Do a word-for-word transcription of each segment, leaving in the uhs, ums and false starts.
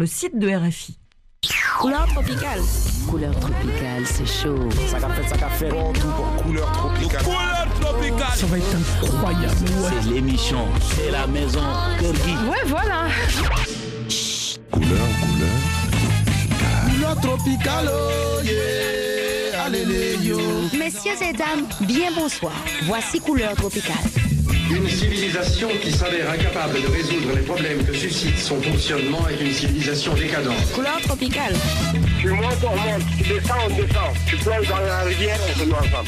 le site de R F I. Couleur tropicale. Couleur tropicale, c'est chaud. Ça qu'a fait, ça qu'a fait. Bon, tout bon. Couleur tropicale. Couleur tropicale. Ça va être incroyable. Ouais. C'est l'émission, c'est la maison. Corgi. Ouais, voilà. Chut. Couleur, couleur. Couleur tropicale, oh yeah. Allez, les yo. Messieurs et dames, bien bonsoir. Voici Couleur tropicale. Une civilisation qui s'avère incapable de résoudre les problèmes que suscite son fonctionnement est une civilisation décadente. Couleur tropicale. Tu montes, on monte. Tu descends, on descend. Tu plonges dans la rivière, on se met ensemble.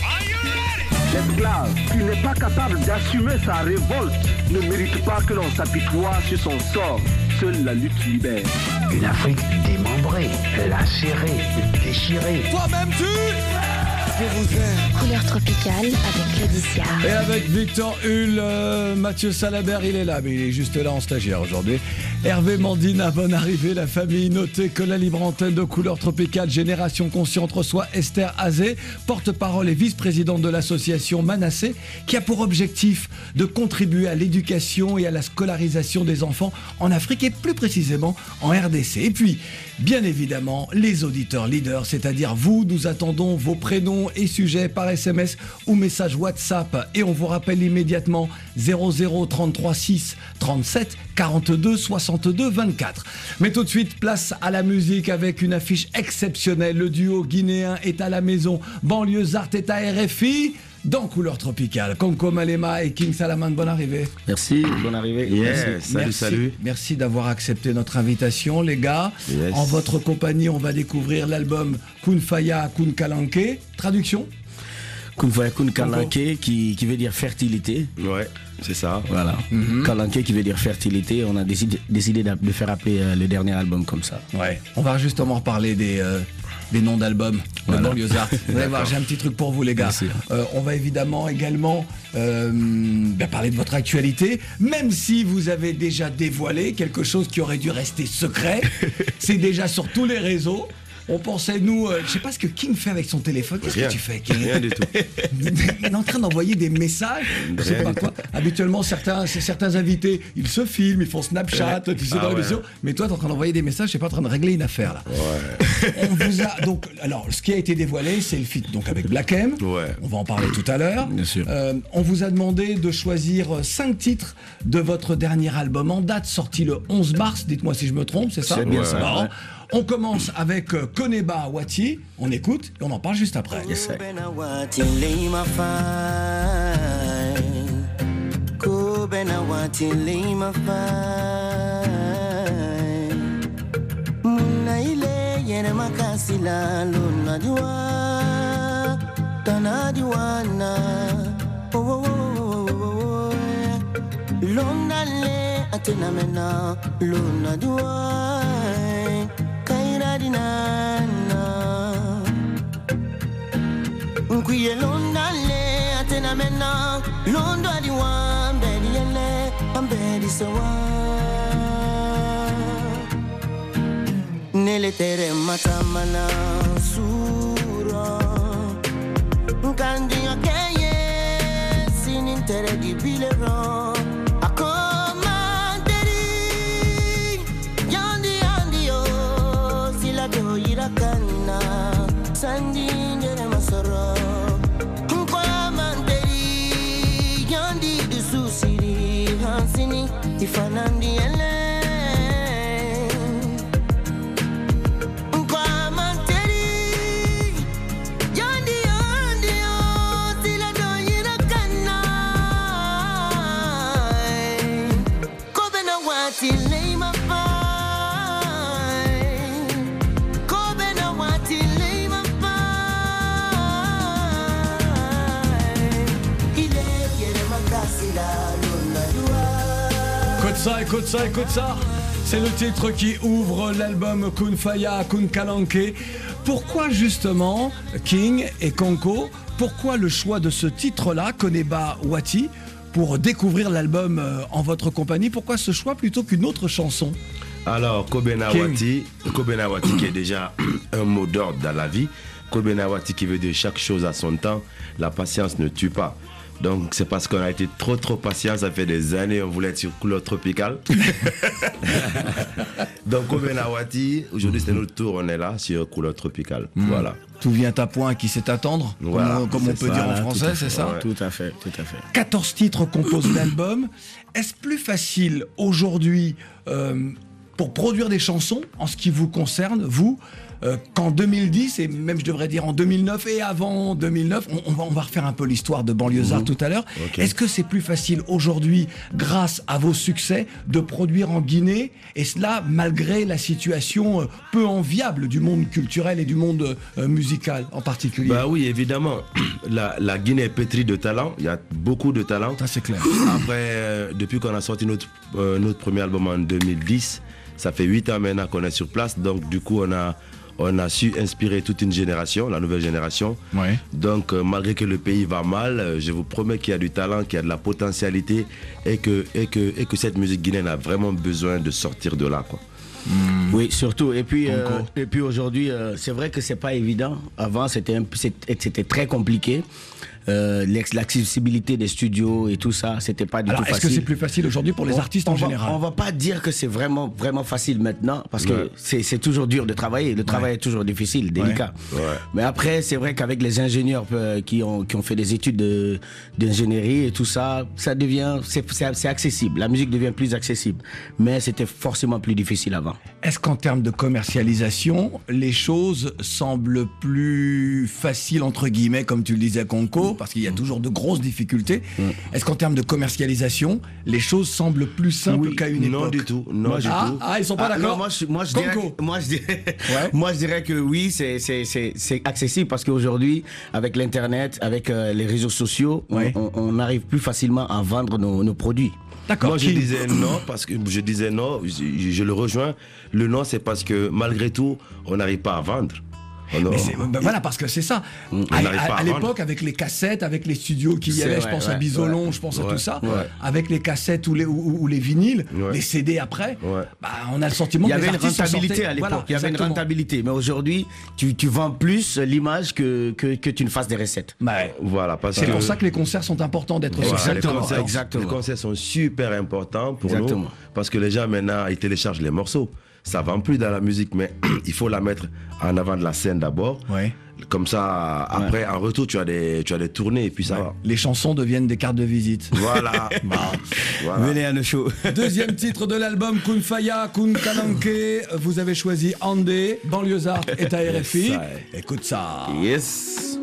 L'esclave qui n'est pas capable d'assumer sa révolte ne mérite pas que l'on s'apitoie sur son sort. Seule la lutte libère. Une Afrique démembrée, lacérée, déchirée. Toi-même tu... Je vous aime. Couleur tropicale avec Laetitia. Et avec Victor Hull, euh, Mathieu Salabert, il est là, mais il est juste là en stagiaire aujourd'hui. Hervé Mandina, bonne arrivée, la famille. Notez que la libre antenne de Couleur tropicale Génération Consciente reçoit Esther Azé, porte-parole et vice-présidente de l'association Manassé, qui a pour objectif de contribuer à l'éducation et à la scolarisation des enfants en Afrique et plus précisément en R D C. Et puis, bien évidemment, les auditeurs leaders, c'est-à-dire vous, nous attendons vos prénoms et sujets par S M S ou message WhatsApp et on vous rappelle immédiatement zéro zéro trente-trois six trente-sept quarante-deux soixante-deux vingt-quatre. Mais tout de suite, place à la musique avec une affiche exceptionnelle. Le duo guinéen est à la maison. Banlieusard est à R F I. Dans Couleur tropicale, Konko Malema et King Salaman, bonne arrivée. Merci, bonne arrivée. Yeah, Merci. salut, Merci. salut. Merci d'avoir accepté notre invitation, les gars. Yes. En votre compagnie, on va découvrir l'album Kun Faya Kun Kalanke. Traduction ? Kun Faya Kun Kalanke, qui, qui veut dire fertilité. Ouais, c'est ça. Voilà. Mm-hmm. Kalanke qui veut dire fertilité. On a décidé, décidé de faire appeler euh, le dernier album comme ça. Ouais. On va justement reparler des... Euh... des noms d'albums voilà. de Banlieusard. Vous allez voir, j'ai un petit truc pour vous les gars. Euh, on va évidemment également euh, ben, parler de votre actualité, même si vous avez déjà dévoilé quelque chose qui aurait dû rester secret. C'est déjà sur tous les réseaux. On pensait, nous, euh, je sais pas ce que King fait avec son téléphone. Qu'est-ce Rien. que tu fais, King ? Rien du tout. Il est en train d'envoyer des messages. Je sais pas quoi. Habituellement, certains, certains invités, ils se filment, ils font Snapchat, tu sais, ah dans ouais. l'émission. Mais toi, t'es en train d'envoyer des messages, je sais pas, en train de régler une affaire, là. Ouais. On vous a, donc, alors, ce qui a été dévoilé, c'est le feat donc avec Black M. Ouais. On va en parler tout à l'heure. Bien sûr. Euh, on vous a demandé de choisir cinq titres de votre dernier album en date, sorti le onze mars. Dites-moi si je me trompe, c'est ça ? C'est bien Ouais. ça. Bon. On commence avec euh, Koneba Wati, on écoute et on en parle juste après. Yes, Nkwiye londale atena mena londo adiwa mbedi yele ambedi sawa nele tere matamana sura nkandi akeye sinin tere di bilero akoma deri yandi yandi yo sila do irakana sandi ndere masoro kwa manderi yandi de susiri hansini ifanandi ele kwa manderi yandi yandi o sila do irakana kobena wati leima Écoute ça, écoute ça, écoute ça. C'est le titre qui ouvre l'album Kun Faya Kun Kalanke. Pourquoi justement, King et Konko, pourquoi le choix de ce titre-là, Koneba Wati, pour découvrir l'album en votre compagnie? Pourquoi ce choix plutôt qu'une autre chanson? Alors, Kobena Wati, Kobena Wati qui est déjà un mot d'ordre dans la vie. Kobena Wati qui veut dire chaque chose à son temps. La patience ne tue pas. Donc c'est parce qu'on a été trop trop patient, ça fait des années on voulait être sur couleur tropicale. Donc Kobena Wati, aujourd'hui c'est notre tour, on est là sur couleur tropicale. Mmh. Voilà. Tout vient à point, qui sait attendre, voilà, comme, comme on peut ça, dire en là, français, c'est ça? Ouais. Tout à fait, tout à fait. quatorze titres composent l'album. Est-ce plus facile aujourd'hui euh, pour produire des chansons, en ce qui vous concerne, vous, euh, qu'en deux mille dix, et même je devrais dire en deux mille neuf et avant deux mille neuf, on, on, va, on va refaire un peu l'histoire de Banlieusard mmh. tout à l'heure. Okay. Est-ce que c'est plus facile aujourd'hui, grâce à vos succès, de produire en Guinée, et cela malgré la situation euh, peu enviable du monde culturel et du monde euh, musical en particulier? Bah oui, évidemment. La, la Guinée est pétrie de talent, il y a beaucoup de talent. Ça c'est clair. Après, euh, depuis qu'on a sorti notre, euh, notre premier album en deux mille dix, ça fait huit ans maintenant qu'on est sur place, donc du coup on a... On a su inspirer toute une génération, la nouvelle génération. Ouais. Donc, euh, malgré que le pays va mal, euh, je vous promets qu'il y a du talent, qu'il y a de la potentialité et que, et que, et que cette musique guinéenne a vraiment besoin de sortir de là, quoi. Mmh. Oui, surtout. Et puis, euh, et puis aujourd'hui, euh, c'est vrai que c'est pas évident. Avant, c'était, un, c'était très compliqué. Euh, l'accessibilité des studios et tout ça, c'était pas du Alors, tout facile. Est-ce que c'est plus facile aujourd'hui pour les on, artistes on en va, général? On va pas dire que c'est vraiment, vraiment facile maintenant, parce ouais. que c'est, c'est toujours dur de travailler. Le travail ouais. est toujours difficile, délicat. Ouais. Ouais. Mais après, c'est vrai qu'avec les ingénieurs euh, qui, ont, qui ont fait des études de, d'ingénierie et tout ça, ça devient, c'est, c'est, c'est accessible. La musique devient plus accessible. Mais c'était forcément plus difficile avant. Est-ce qu'en termes de commercialisation, les choses semblent plus faciles, entre guillemets, comme tu le disais, Konko, parce qu'il y a toujours de grosses difficultés. Mmh. Est-ce qu'en termes de commercialisation, les choses semblent plus simples oui, qu'à une non époque? Du tout, non moi, du ah, tout. Ah, ils sont pas ah, d'accord. Non, moi, je, moi, je dirais, moi, je dirais, ouais. moi, je dirais que oui, c'est, c'est, c'est, c'est accessible parce qu'aujourd'hui, avec l'internet, avec euh, les réseaux sociaux, ouais. on, on arrive plus facilement à vendre nos, nos produits. D'accord. Moi, je disais non parce que je disais non. Je, je le rejoins. Le non, c'est parce que malgré tout, on n'arrive pas à vendre. Oh mais c'est, ben voilà, parce que c'est ça. On à, à, à l'époque, avec les cassettes, avec les studios qu'il y avait, vrai, je pense ouais, à Bisolon, ouais, je pense ouais, à tout ça, ouais. avec les cassettes ou les, ou, ou les vinyles, ouais. les C D après, ouais. bah, on a le sentiment que les Il y avait une rentabilité sortaient, à l'époque, voilà, il y avait une rentabilité. Mais aujourd'hui, tu, tu vends plus l'image que, que, que tu ne fasses des recettes. Bah, ouais. Voilà, parce c'est que... pour ça que les concerts sont importants d'être voilà, sur les concerts, Exactement. Les concerts sont super importants pour Exactement. nous, parce que les gens maintenant, ils téléchargent les morceaux. Ça vend plus dans la musique, mais il faut la mettre en avant de la scène d'abord. Ouais. Comme ça, après, ouais. en retour, tu as des, tu as des tournées et puis ça ouais. va. Les chansons deviennent des cartes de visite. Voilà. Bon. Voilà. Venez à nos shows. Deuxième titre de l'album, Kun Faya, Kun Kananke. Vous avez choisi Andé, Banlieusard est à R F I. Yes, écoute ça. Yes.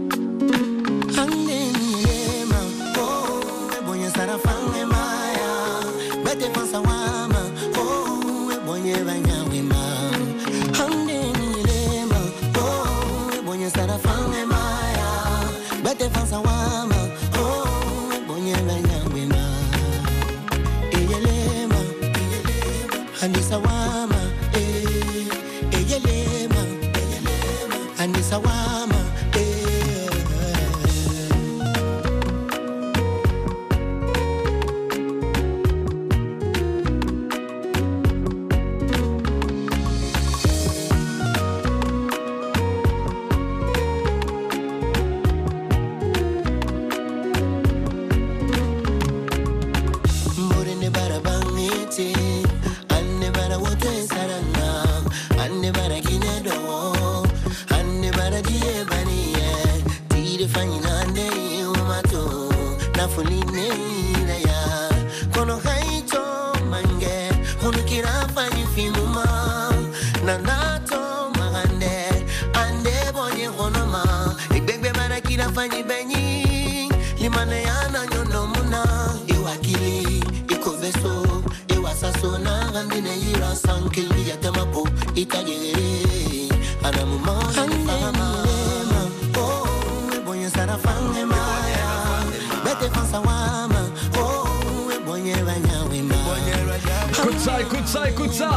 Écoute ça, écoute ça, écoute ça.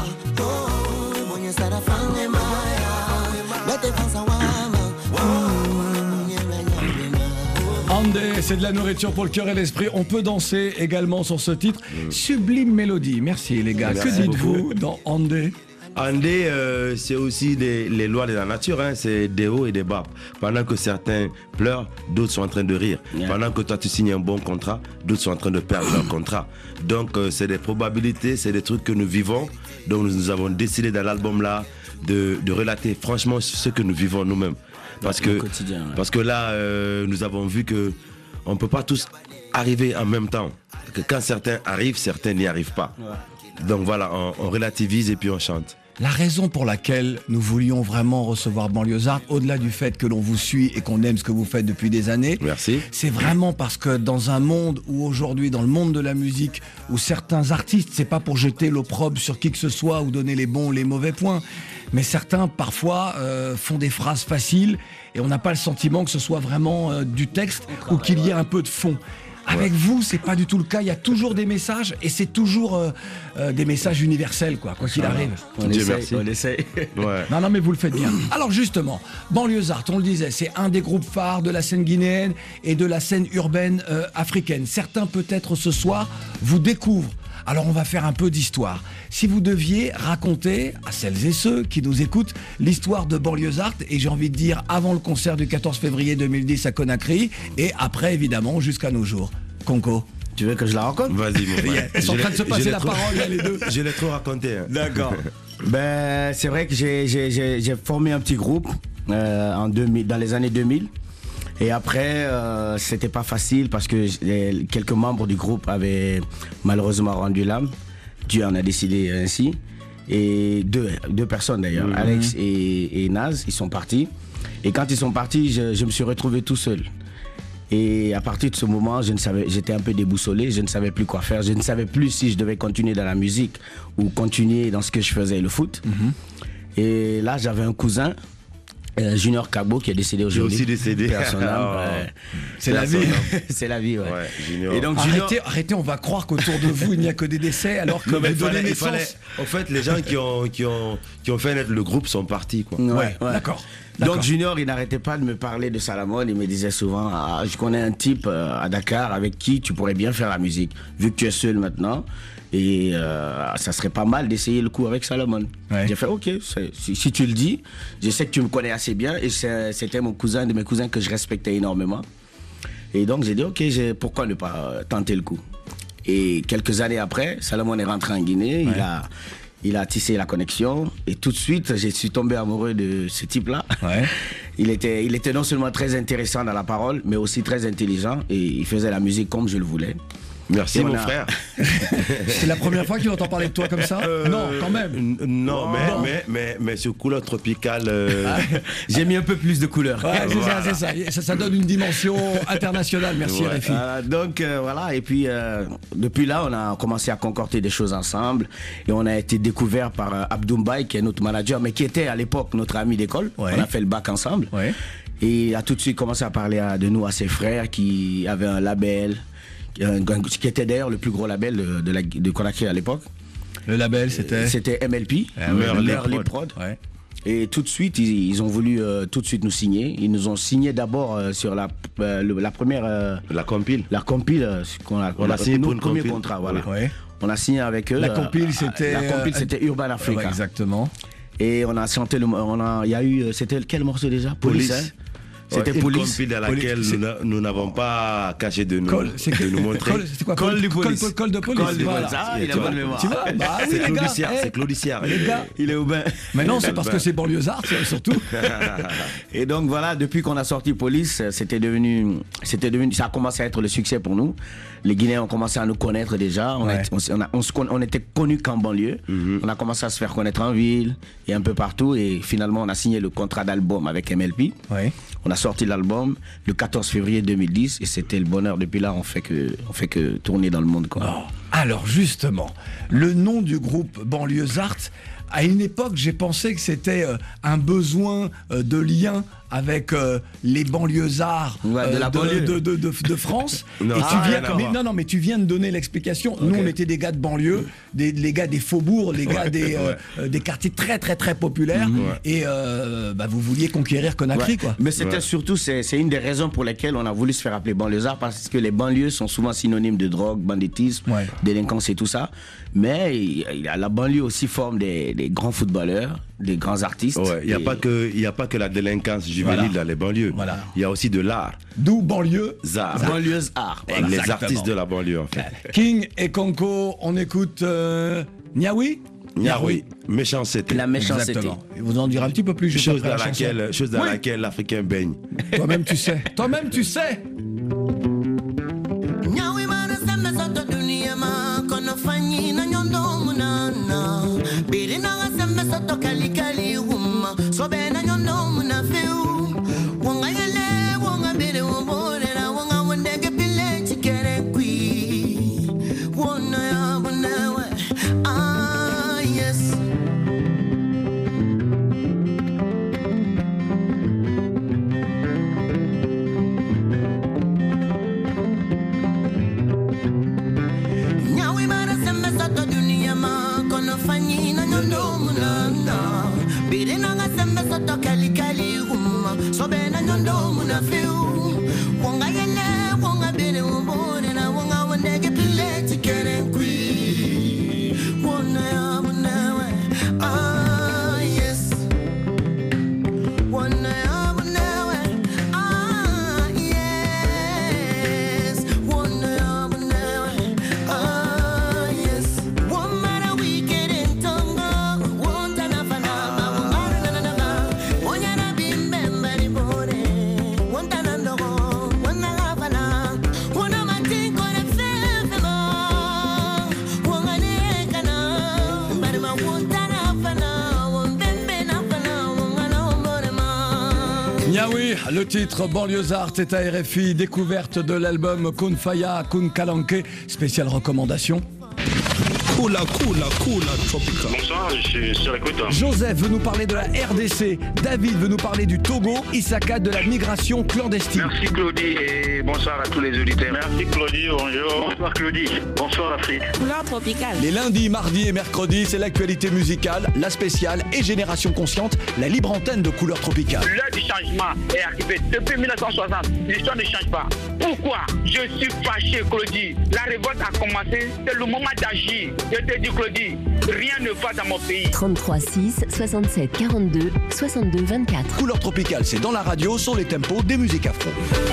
Andé, c'est de la nourriture pour le cœur et l'esprit. On peut danser également sur ce titre. Sublime mélodie. Merci les gars. Merci que dites-vous dans Andé? Andé, euh, c'est aussi les, les lois de la nature, hein. C'est des hauts et des bas. Pendant que certains pleurent, d'autres sont en train de rire. Yeah. Pendant que toi tu signes un bon contrat, d'autres sont en train de perdre leur contrat. Donc euh, c'est des probabilités, c'est des trucs que nous vivons. Donc nous, nous avons décidé dans l'album là de, de relater franchement ce que nous vivons nous-mêmes. Parce que, quotidien, ouais. parce que là, euh, nous avons vu que on ne peut pas tous arriver en même temps. Que quand certains arrivent, certains n'y arrivent pas. Ouais. Donc voilà, on, on relativise et puis on chante. La raison pour laquelle nous voulions vraiment recevoir Banlieusards, au-delà du fait que l'on vous suit et qu'on aime ce que vous faites depuis des années, merci. C'est vraiment parce que dans un monde où aujourd'hui, dans le monde de la musique, où certains artistes, c'est pas pour jeter l'opprobre sur qui que ce soit ou donner les bons ou les mauvais points, mais certains parfois euh, font des phrases faciles et on n'a pas le sentiment que ce soit vraiment euh, du texte ou qu'il y ait un peu de fond. Avec ouais. vous, c'est pas du tout le cas. Il y a toujours des messages et c'est toujours euh, euh, des messages universels, quoi, quoi qu'il ah, arrive. On Dieu essaie, merci. on essaie. Ouais. Non, non, mais vous le faites bien. Alors justement, Banlieusards, on le disait, c'est un des groupes phares de la scène guinéenne et de la scène urbaine euh, africaine. Certains, peut-être ce soir, vous découvrent. Alors on va faire un peu d'histoire. Si vous deviez raconter à celles et ceux qui nous écoutent l'histoire de Banlieusards, et j'ai envie de dire avant le concert du quatorze février deux mille dix à Conakry, et après évidemment jusqu'à nos jours. Conco. Tu veux que je la raconte? Vas-y mon frère. Ils sont en train de se passer la trop... parole là, les deux. Je l'ai trop raconté. Hein. D'accord. Ben c'est vrai que j'ai, j'ai, j'ai, j'ai formé un petit groupe euh, en deux mille, dans les années deux mille. Et après, euh, c'était pas facile parce que les, quelques membres du groupe avaient malheureusement rendu l'âme. Dieu en a décidé ainsi. Et deux, deux personnes d'ailleurs, mmh. Alex et, et Naz, ils sont partis. Et quand ils sont partis, je, je me suis retrouvé tout seul. Et à partir de ce moment, je ne savais, j'étais un peu déboussolé, je ne savais plus quoi faire. Je ne savais plus si je devais continuer dans la musique ou continuer dans ce que je faisais, le foot. Mmh. Et là, j'avais un cousin. Euh, Junior Cabo qui est décédé aujourd'hui. Il est aussi décédé. Oh. Euh, c'est la vie. C'est la vie, ouais. ouais Junior. Et donc, Junior... arrêtez, arrêtez, on va croire qu'autour de vous il n'y a que des décès alors que non, mais vous donnez fallait, naissance. Fallait... En fait, les gens qui ont qui ont qui ont fait naître le groupe sont partis, quoi. Ouais, ouais, ouais. D'accord. Donc Junior, il n'arrêtait pas de me parler de Salamone. Il me disait souvent, ah, je connais un type euh, à Dakar avec qui tu pourrais bien faire la musique, vu que tu es seul maintenant. Et euh, ça serait pas mal d'essayer le coup avec Salomon. Ouais. J'ai fait ok, si, si tu le dis, je sais que tu me connais assez bien et c'était mon cousin, de mes cousins que je respectais énormément. Et donc j'ai dit ok, pourquoi ne pas tenter le coup. Et quelques années après, Salomon est rentré en Guinée, ouais. il a il a tissé la connexion et tout de suite je suis tombé amoureux de ce type-là. Ouais. Il était il était non seulement très intéressant dans la parole, mais aussi très intelligent et il faisait la musique comme je le voulais. Merci mon a... frère. C'est la première fois qu'il entend parler de toi comme ça euh, Non, quand même. Non, oh. mais, mais, mais, mais sur couleur tropicale. Euh... J'ai mis un peu plus de couleur. Ouais, c'est voilà. ça, c'est ça. ça. Ça donne une dimension internationale. Merci, ouais. Réfi. Euh, donc euh, voilà, et puis euh, depuis là, on a commencé à concocter des choses ensemble et on a été découvert par euh, Abdoumbaye, qui est notre manager, mais qui était à l'époque notre ami d'école. Ouais. On a fait le bac ensemble. Ouais. Et il a tout de suite commencé à parler à, de nous à ses frères qui avaient un label. Qui était d'ailleurs le plus gros label de, de, la, de Conakry à l'époque. Le label, c'était C'était M L P, ah, Merley Prod. Ouais. Et tout de suite, ils, ils ont voulu euh, tout de suite nous signer. Ils nous ont signé d'abord euh, sur la, euh, le, la première... Euh, la compile. La compile, euh, qu'on a, on a signé pour notre premier compile. contrat. Voilà. Oui. Ouais. On a signé avec eux. La compile, c'était... La compile, c'était Urban Africa. Ouais, exactement. Et on a chanté... On a, il y a eu... C'était quel morceau déjà? Police. Police. Hein. C'était ouais, Police. Compile dans laquelle Police, nous n'avons pas caché de nous, Col, de nous montrer. C'était quoi? Col de police. Col, col de police. Col de police. Ah, il a bonne mémoire. Tu vois, bah, oui, c'est Claudicière. C'est Claudicière. Les gars, il est au bain. Mais non, c'est parce que c'est Banlieusards surtout. Et donc voilà, depuis qu'on a sorti Police, c'était devenu, c'était devenu, ça a commencé à être le succès pour nous. Les Guinéens ont commencé à nous connaître déjà. On, ouais. a, on, a, on, on, on était connus qu'en banlieue. Mm-hmm. On a commencé à se faire connaître en ville et un peu partout. Et finalement, on a signé le contrat d'album avec M L P. Ouais. On a sorti l'album le quatorze février deux mille dix et c'était le bonheur. Depuis là, on fait que, on fait que tourner dans le monde, quoi. Oh. Alors justement, le nom du groupe Banlieusards, à une époque, j'ai pensé que c'était euh, un besoin euh, de lien avec euh, les banlieusards ouais, de, euh, la de, banlieue. de, de, de, de France. non, et ah, tu viens, rien à mais, voir. non, non, mais tu viens de donner l'explication. Okay. Nous, on était des gars de banlieue, des, les gars des faubourgs, les gars des, euh, ouais. des quartiers très, très, très populaires. Mmh, ouais. Et euh, bah, vous vouliez conquérir Conakry, ouais. quoi. Mais c'était ouais. surtout, c'est une des raisons pour lesquelles on a voulu se faire appeler banlieusards, parce que les banlieues sont souvent synonymes de drogue, banditisme, ouais. délinquance et tout ça. Mais il y a la banlieue aussi forme des, des grands footballeurs, des grands artistes. Ouais, il n'y a, et... a pas que la délinquance juvénile voilà. dans les banlieues. Voilà. Il y a aussi de l'art. D'où banlieue Zar. Banlieuse art. Voilà. Les artistes de la banlieue, en fait. King et Konko, on écoute euh, Niaoui Niaoui, méchanceté. La méchanceté. Exactement. Il vous en dira un petit peu plus. Chose dans laquelle, chose dans oui. laquelle l'Africain baigne. Toi-même tu sais. Toi-même tu sais. Niaoui, le titre Banlieusards est à R F I, découverte de l'album Kun Faya, Kun Kalanke, spéciale recommandation. Coula, coula, coula, tropical. Bonsoir, je suis sur l'écoute. Joseph veut nous parler de la R D C, David veut nous parler du Togo, Issaka de la migration clandestine. Merci Claudie et bonsoir à tous les auditeurs. Merci Claudie, bonjour. Bonsoir Claudie, bonsoir Afrique. Couleur tropicale. Les lundis, mardis et mercredis, c'est l'actualité musicale, la spéciale et Génération Consciente, la libre antenne de Couleur Tropicale. L'heure du changement est arrivée depuis mille neuf cent soixante. L'histoire ne change pas. Pourquoi? Je suis fâché Claudie. La révolte a commencé, c'est le moment d'agir. Je te dis Claudie, rien ne va dans mon pays. trente-trois six, soixante-sept, quarante-deux, soixante-deux, vingt-quatre. Couleur Tropicale, c'est dans la radio, sur les tempos des musiques afro.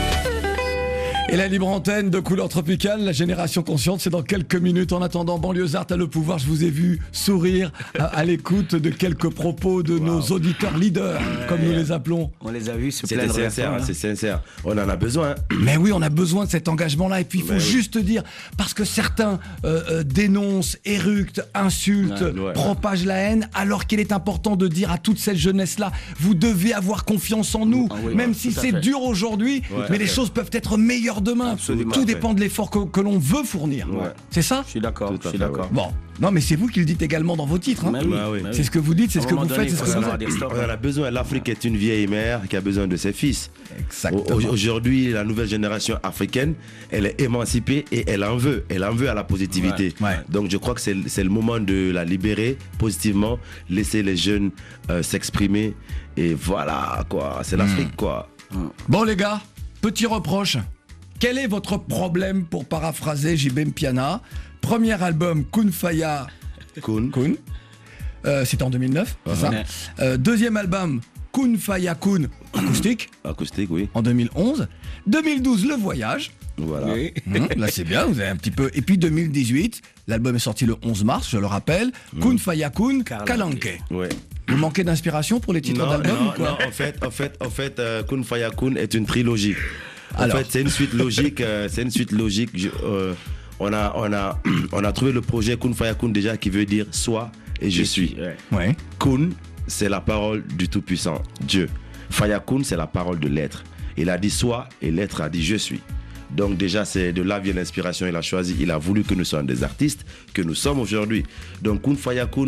Et la libre antenne de Couleur Tropicale, la Génération Consciente, c'est dans quelques minutes. En attendant, Banlieusards a le pouvoir. Je vous ai vu sourire à, à l'écoute de quelques propos de wow. nos auditeurs leaders, comme ouais, nous les appelons. On les a vus se plaindre. C'est sincère, hein. c'est sincère. On en a besoin. Mais oui, on a besoin de cet engagement-là. Et puis, il faut oui. juste dire, parce que certains euh, euh, dénoncent, éructent, insultent, ouais, ouais, propagent ouais. la haine, alors qu'il est important de dire à toute cette jeunesse-là, vous devez avoir confiance en nous, ah, oui, même ouais, si c'est dur aujourd'hui, ouais, mais les choses peuvent être meilleures demain. Absolument, tout dépend ouais. de l'effort que, que l'on veut fournir. Ouais. C'est ça? Je suis d'accord. Je suis d'accord. Bon, non, mais c'est vous qui le dites également dans vos titres. Hein. Oui, bah oui. C'est ce que vous dites, c'est ce que vous donné, faites, c'est ce que vous faites. On en a besoin. L'Afrique est une vieille mère qui a besoin de ses fils. Exactement. Aujourd'hui, la nouvelle génération africaine, elle est émancipée et elle en veut. Elle en veut à la positivité. Ouais. Ouais. Donc, je crois que c'est le moment de la libérer positivement, laisser les jeunes euh, s'exprimer. Et voilà, quoi. C'est l'Afrique, mmh. quoi. Bon, les gars, petit reproche. Quel est votre problème, pour paraphraser J B Mpiana? Premier album, Kun Faya Kun. Kun. Euh, C'était en deux mille neuf, uh-huh. c'est ça. Euh, deuxième album, Kun Faya Kun, acoustique. Acoustique, oui. En deux mille onze. deux mille douze, Le Voyage. Voilà. Oui. Mmh, là, c'est bien, vous avez un petit peu. Et puis deux mille dix-huit, l'album est sorti le onze mars, je le rappelle. Mmh. Kun Faya Kun, Kalanke. Ouais. Vous manquez d'inspiration pour les titres d'album ou quoi? Non, en fait, en fait, en fait euh, Kun Faya Kun est une trilogie. En Alors. fait, c'est une suite logique. Euh, c'est une suite logique. Je, euh, on a, on a, on a trouvé le projet Kun Faya Kun déjà qui veut dire sois et je, je suis. suis. Ouais. Ouais. Kun, c'est la parole du Tout-Puissant, Dieu. Faya Kun, c'est la parole de l'être. Il a dit sois et l'être a dit je suis. Donc déjà, c'est de là vient l'inspiration. Il a choisi, il a voulu que nous soyons des artistes que nous sommes aujourd'hui. Donc Kun Faya Kun,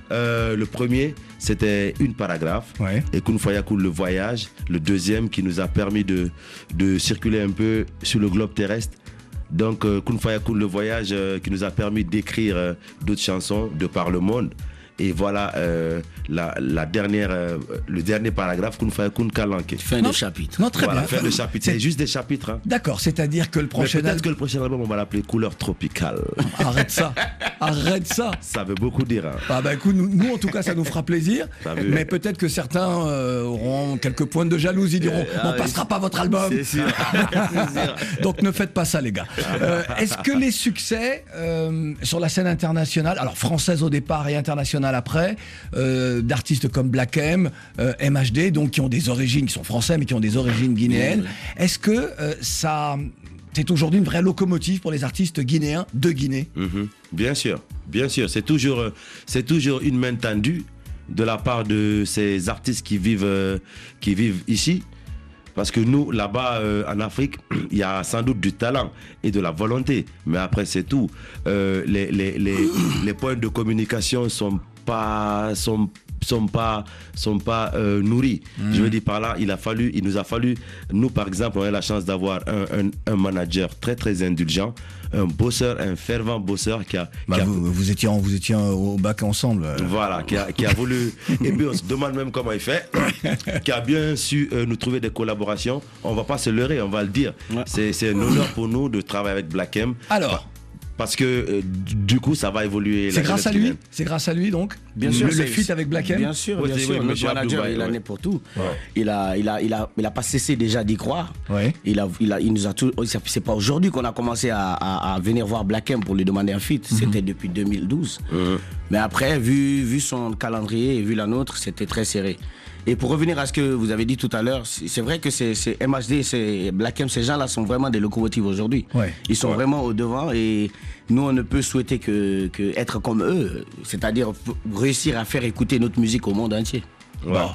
Euh, le premier, c'était une paragraphe. Ouais. Et Kun Faya Kun, le voyage. Le deuxième qui nous a permis de, de circuler un peu sur le globe terrestre. Donc, euh, Kun Faya Kun, le voyage euh, qui nous a permis d'écrire euh, d'autres chansons de par le monde. Et voilà euh, la, la dernière, euh, le dernier paragraphe, Kun Faya Kun Kalanke. Fin Non. de chapitre. Non, très Voilà, bien. fin de chapitre. C'est juste des chapitres. Hein. D'accord, c'est-à-dire que le Mais prochain peut-être album... que le prochain album, on va l'appeler Couleur Tropicale. Arrête ça, arrête ça. Ça veut beaucoup dire. Hein. Ah bah écoute, nous, nous, en tout cas ça nous fera plaisir, Ça veut. mais peut-être que certains euh, auront quelques points de jalousie, diront Euh, on ah oui. passera pas votre album. C'est sûr. C'est sûr. Donc ne faites pas ça les gars. Euh, Est-ce que les succès euh, sur la scène internationale, alors française au départ et internationale après, euh, d'artistes comme Black M, euh, M H D, donc qui ont des origines, qui sont français mais qui ont des origines guinéennes, est-ce que euh, ça... c'est aujourd'hui une vraie locomotive pour les artistes guinéens de Guinée? Mhm. Bien sûr, bien sûr. C'est toujours, euh, c'est toujours une main tendue de la part de ces artistes qui vivent, euh, qui vivent ici. Parce que nous, là-bas, euh, en Afrique, il y a sans doute du talent et de la volonté. Mais après, c'est tout. Euh, les, les, les, les points de communication sont pas... Sont sont pas sont pas euh, nourris. Mmh. Je veux dire par là, il a fallu, il nous a fallu, nous par exemple, on a la chance d'avoir un, un, un manager très très indulgent, un bosseur, un fervent bosseur qui a, Bah qui a vous, vous étiez en, vous étiez au bac ensemble. voilà, qui a, qui a voulu, et puis on se demande même comment il fait, qui a bien su euh, nous trouver des collaborations. On va pas se leurrer, on va le dire. Ouais. C'est, c'est un honneur pour nous de travailler avec Black M. Alors parce que euh, du coup, ça va évoluer. C'est grâce à lui. C'est grâce à lui donc. Bien sûr. Le, le feat avec Black M. Bien sûr, bien oui, sûr. oui, Notre manager, Abdoubaï, il en ouais. est pour tout. Ouais. Il a, il a, il a, il a pas cessé déjà d'y croire. Ouais. Il a, il a, il nous a tout. C'est pas aujourd'hui qu'on a commencé à, à, à venir voir Black M pour lui demander un feat. Mm-hmm. C'était depuis deux mille douze. Mm-hmm. Mais après, vu, vu son calendrier et vu la nôtre, c'était très serré. Et pour revenir à ce que vous avez dit tout à l'heure, c'est vrai que c'est M H D, c'est Black M, ces gens-là sont vraiment des locomotives aujourd'hui. Ouais. Ils sont ouais. vraiment au devant et nous on ne peut souhaiter que, que être comme eux, c'est-à-dire réussir à faire écouter notre musique au monde entier. Ouais. Bon.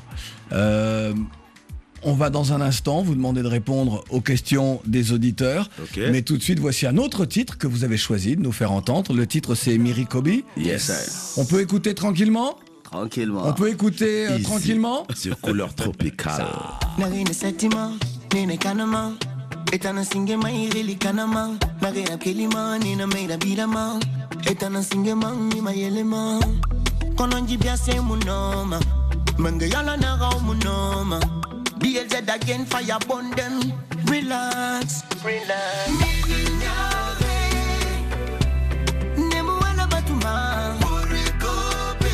Euh, on va dans un instant vous demander de répondre aux questions des auditeurs. Okay. Mais tout de suite, voici un autre titre que vous avez choisi de nous faire entendre. Le titre c'est Mirikobi. Yes. On peut écouter tranquillement. Tranquillement. On peut écouter euh, tranquillement. Sur Couleur Tropicale. Etana singe mai really kanama nage ya kelima ni na meira bilama etana singe man ni mayelema kononji biase munoma menge yala na ga munoma B L Z again fire burn them relax relax nemu wala batuma orikopi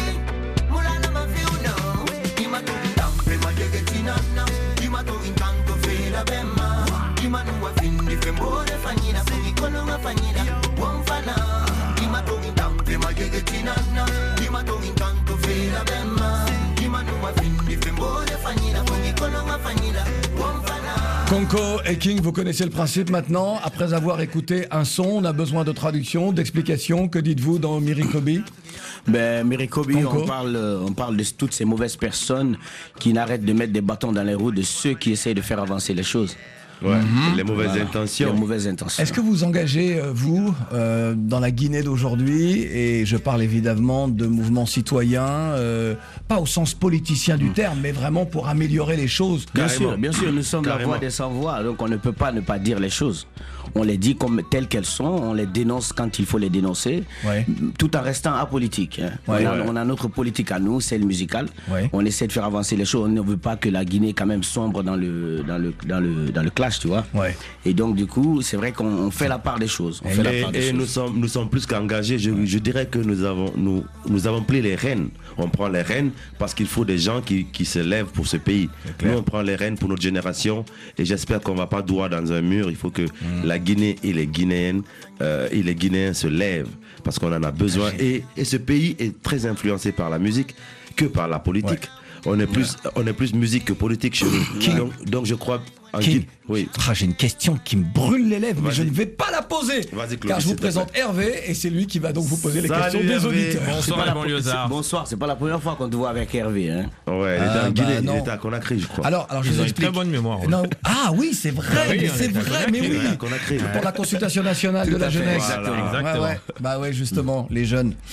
mulana mafiuno imatu tampe majegetina na imatu intanto fela bema imanu wafindi fembore fanyira fumikono ngafanyira wamfana imatu intampe majegetina na imatu intanto fela bema imanu wafindi fembore fanyira fumikono ngafanyira wamfana. Konko et King, vous connaissez le principe maintenant. Après avoir écouté un son, on a besoin de traduction, d'explication. Que dites-vous dans Mirikobi? Ben, Mirikobi, on parle, on parle de toutes ces mauvaises personnes qui n'arrêtent de mettre des bâtons dans les roues de ceux qui essayent de faire avancer les choses. Ouais, mm-hmm. Les mauvaises voilà. intentions. Les mauvaises intentions. Est-ce que vous engagez, vous, euh, dans la Guinée d'aujourd'hui, et je parle évidemment de mouvements citoyens, euh, pas au sens politicien du mmh. terme, mais vraiment pour améliorer les choses? Bien Carrément. sûr, bien sûr, nous sommes Carrément. la voix des sans-voix, donc on ne peut pas ne pas dire les choses. On les dit comme telles qu'elles sont, on les dénonce quand il faut les dénoncer, ouais. tout en restant apolitique. Hein. Ouais, on, a, ouais. on a notre politique à nous, celle musicale. Ouais. On essaie de faire avancer les choses. On ne veut pas que la Guinée quand même sombre dans le dans le dans le dans le clash, tu vois. Ouais. Et donc du coup, c'est vrai qu'on fait la part des choses. On et fait et, la part des et choses. nous sommes nous sommes plus qu'engagés. Je, je dirais que nous avons nous nous avons pris les rênes. On prend les rênes parce qu'il faut des gens qui qui se lèvent pour ce pays. Nous on prend les rênes pour notre génération et j'espère qu'on va pas droit dans un mur. Il faut que mmh. la Guinée et les Guinéennes euh, et les Guinéens se lèvent parce qu'on en a besoin et, et ce pays est très influencé par la musique que par la politique. Ouais. On est plus ouais. on est plus musique que politique chez nous. Donc, donc je crois en King. Guinée. Oui. Ah, j'ai une question qui me brûle les lèvres, mais je ne vais pas la poser. Vas-y, Claude, car je vous présente Hervé et c'est lui qui va donc vous poser les Salut questions des Hervé. auditeurs. Bonsoir les banlieusards. Bonsoir, c'est pas la première fois qu'on te voit avec Hervé. Hein. Ouais, il était ah, en Guinée, bah, il était à Conakry, je crois. Alors, alors je Ils vous ont explique. une très bonne mémoire. Non, ah oui, c'est vrai, ah, oui, mais c'est vrai, mais oui. À Conakry. Pour la consultation nationale Tout de la fait, jeunesse. Voilà. Exactement. Ouais, ouais. Bah ouais, justement, les jeunes.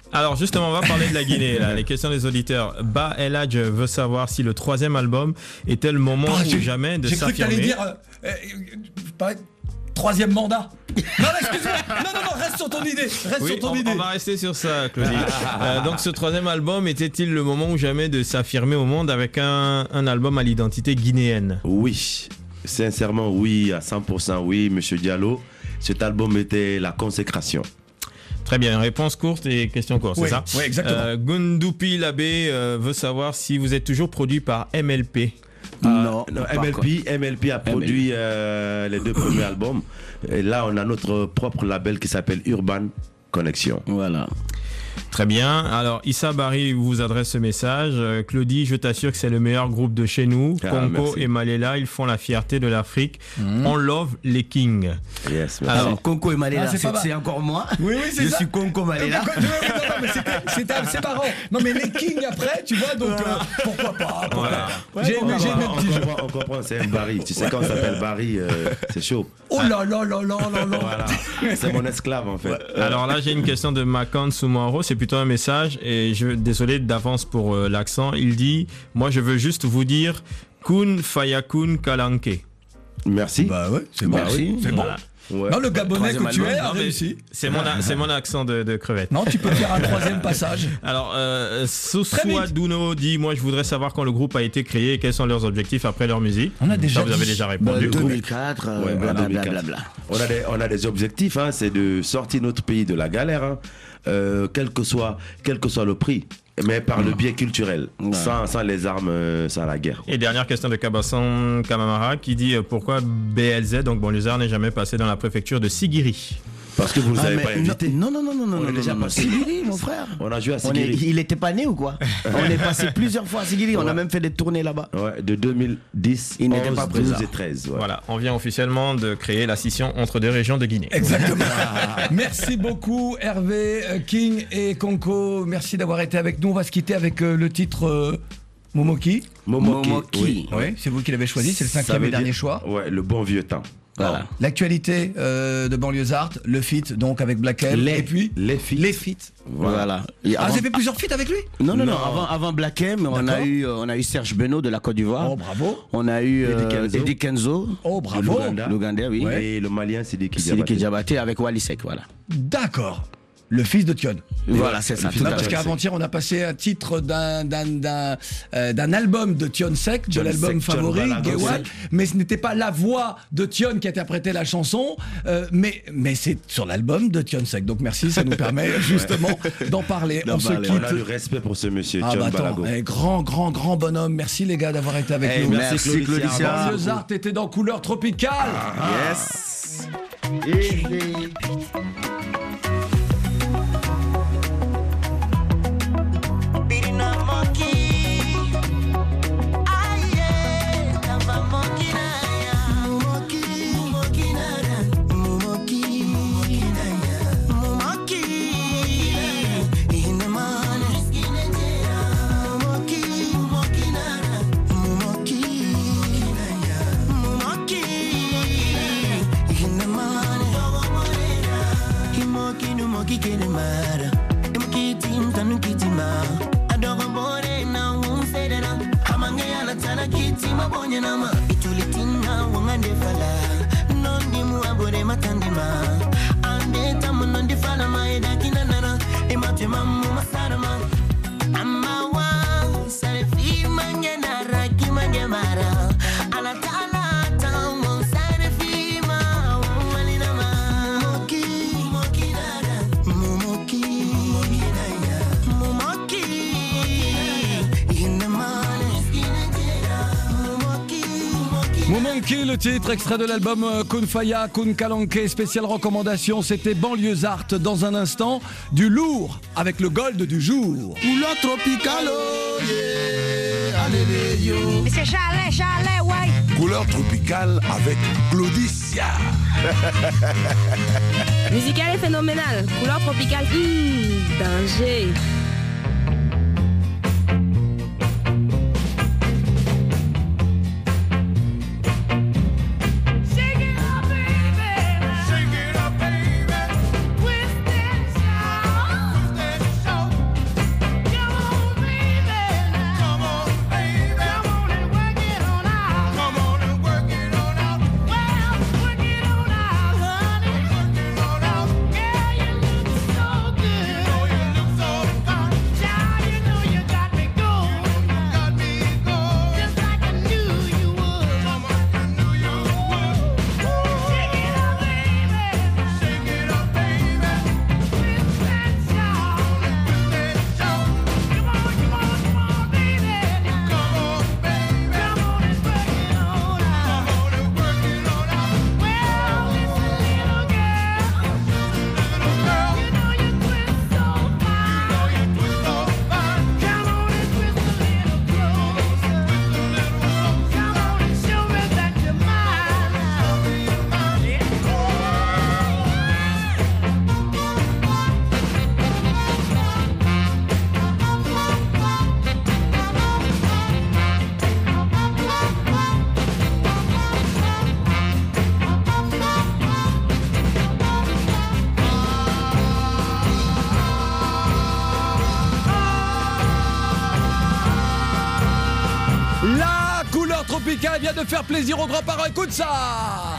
Alors justement, on va parler de la Guinée, là, les questions des auditeurs. Ba El Hadj veut savoir si le troisième album était le moment ah, ou jamais de s'affirmer. J'ai cru que t'allais dire euh, euh, troisième mandat. Non, excuse-moi. Non, non, non, reste sur ton idée. Reste oui, sur ton on, idée. On va rester sur ça, Claudie. euh, donc ce troisième album était-il le moment ou jamais de s'affirmer au monde avec un, un album à l'identité guinéenne? Oui, sincèrement oui, à cent pour cent oui, Monsieur Diallo. Cet album était la consécration. Très bien, réponse courte et question courte, oui, c'est ça? Oui, exactement. Euh, Gundoupi Labé euh, veut savoir si vous êtes toujours produit par M L P. Euh, non, non M L P, M L P a produit euh, les deux premiers albums. Et là, on a notre propre label qui s'appelle Urban Connection. Voilà. Très bien. Alors, Issa Barry vous adresse ce message. Euh, Claudie, je t'assure que c'est le meilleur groupe de chez nous. Ah, Conco merci. Et Maléla, ils font la fierté de l'Afrique. Mmh. On love les kings. Yes, merci. Alors, Conco et Maléla, ah, c'est encore moi. Oui, oui, c'est je ça. Je suis Conco Maléla. Non, non, non, mais c'est marrant. Non, mais les kings après, tu vois, donc euh, pourquoi pas. Voilà. Ouais, j'ai aimé le petit jeu. On comprend, c'est un Barry. Tu sais, quand on s'appelle Barry, euh, c'est chaud. Oh là là là là là là. Voilà. C'est mon esclave, en fait. Ouais. Alors là, j'ai une question de Makan Soumaro. C'est plutôt un message et je désolé d'avance pour euh, l'accent. Il dit moi je veux juste vous dire Kun Fayakun Kalanke. Merci. Bah ouais, c'est bon. Merci. C'est voilà. bon. Ouais. Non, le Gabonais que tu es a réussi. C'est mon, c'est mon accent de, de crevette. Non, tu peux faire un troisième passage. Alors, euh, Sosua Duno dit moi je voudrais savoir quand le groupe a été créé et quels sont leurs objectifs après leur musique. On a déjà ça, vous avez déjà répondu. deux mille quatre, euh, ouais, blablabla. Bla, bla, bla. On a des, on a des objectifs, hein, c'est de sortir notre pays de la galère, hein, euh, quel que soit, quel que soit le prix. Mais par mmh. le biais culturel, ouais. sans, sans les armes, euh, sans la guerre. Et dernière question de Kabasson Kamamara qui dit euh, pourquoi B L Z, donc Banlieusard, n'est jamais passé dans la préfecture de Sigiri? Parce que vous ne nous ah, avez pas invité. Non, non, non, non, non, on non, est déjà non, passé. Sigiri, mon frère. On a joué à Sigiri. Est, il était pas né ou quoi? On est passé plusieurs fois à Sigiri. Ouais. On a même fait des tournées là-bas. Ouais, de deux mille dix, il n'était pas présent. douze et treize. Ouais. Voilà, on vient officiellement de créer la scission entre deux régions de Guinée. Exactement. Merci beaucoup Hervé, King et Conco. Merci d'avoir été avec nous. On va se quitter avec euh, le titre. Euh... Momoki. Momoki. Momoki. Oui. Oui, c'est vous qui l'avez choisi, c'est le cinquième et dernier choix. Ouais, le bon vieux temps. Voilà. L'actualité euh, de Banlieusard, le feat donc avec Black M, les, et puis les feats. Les feats. Voilà. Ah, avant... vous avez fait plusieurs feats avec lui? Non, non, non. non. Avant, avant Black M, on a eu, on a eu Serge Beno de la Côte d'Ivoire. Oh, bravo. On a eu euh, Eddie Kenzo. Oh, bravo. L'Ougandais, oui. Ouais. Et le Malien, Sidiki Diabaté. Sidiki Diabaté avec Wally Seck, voilà. D'accord. Le fils de Tion. Voilà, c'est ça. Non, parce qu'avant-hier, on a passé un titre d'un, d'un, d'un, euh, d'un album de Tion Seck, de l'album favori, Gewal, mais ce n'était pas la voix de Tion qui interprétait la chanson, euh, mais, mais c'est sur l'album de Tion Seck. Donc merci, ça nous permet justement d'en parler. On se quitte. On a du respect pour ce monsieur, ah, Tion bah, Balago. Eh, grand, grand, grand bonhomme. Merci les gars d'avoir été avec hey, nous. Merci, Claudia. Banlieusard était dans Couleur Tropicale. Ah, yes. Easy. Le titre extrait de l'album Kun Faya, Kun Kalanke, spéciale recommandation, c'était Banlieusard. Dans un instant, du lourd avec le gold du jour. Couleur tropicale, yeah, allez, yo. Mais c'est chalet, chalet, ouais. Couleur tropicale avec Claudicia. Musical et phénoménal. Couleur tropicale, mmh, danger. Show. La couleur tropicale vient de faire plaisir aux grands-parents. Écoute ça!